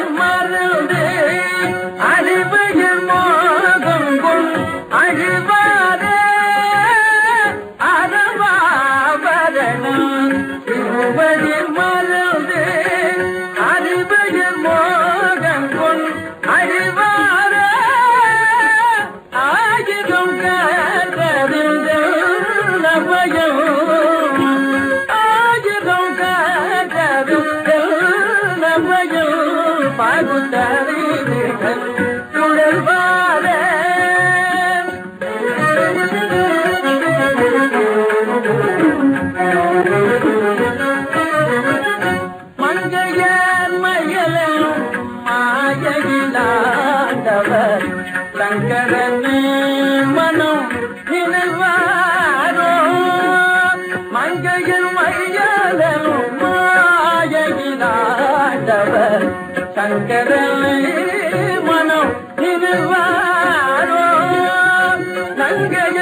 மருந்து அறிவையில் மோகம் கொள் அழிவாரே அறவாபரணம் திருவடியில் மருந்து அறிவையில் மோகம் கொள் அழிவாரே ஆகிரும் கற்றதில் நபயம் ஆகிரும் கற்றதில் நபயம் பாகுத்தறிவுகள் சுழல்வாரே மங்கையர் மயலும் மாயகிலாண்டவர் சங்கரனே மனம் நினைவாரோ மங்கையர் மயலும் மாயகிலாண்டவர் சங்கரனே மனம் நினைவாரோ நங்கைய